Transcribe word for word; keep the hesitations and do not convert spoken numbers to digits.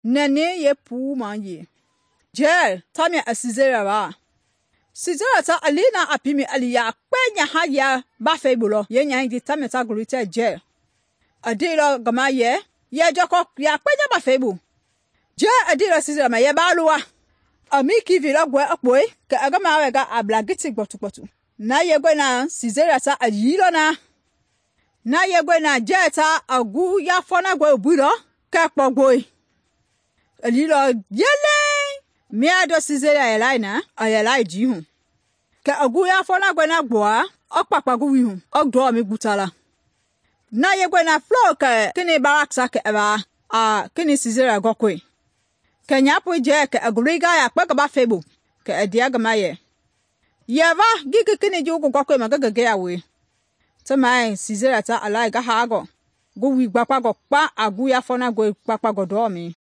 nene ye pu man ye. Jel tamia asizera ba. Sizera ta alina apimi aliya penya ha ya ba febulo ye nya ndi tamia ta glute jel. Adilo gama ye ye joko ya penya ba febu. Je adilo sizera ma ye ba luwa. Ami ki vila gwe akboy ke agama wega ablagiti gbotu gbotu. Na ye gwe na sizera ta ayilo na. Na ye gwe na jeta agu ya fona gwe bulo ke kpogboy. Alilo yele mi ado sizera elina ayelai jihu. Ke agu ya fona gwe na gboa okpakpagu wihu ogdo mi gutala. Na ye gwe na flow ke kini baraksa ke eba a kini sizera gokwe. Ke nyapu je ke aguriga ya kpeka ba febu ke ediaga maye. Yeva gigi kini jugu gokwe magagage ya we. Tamae sizera ta alai ga hago. Go wi gbakpa go pa agu ya fona go gbakpa go do mi.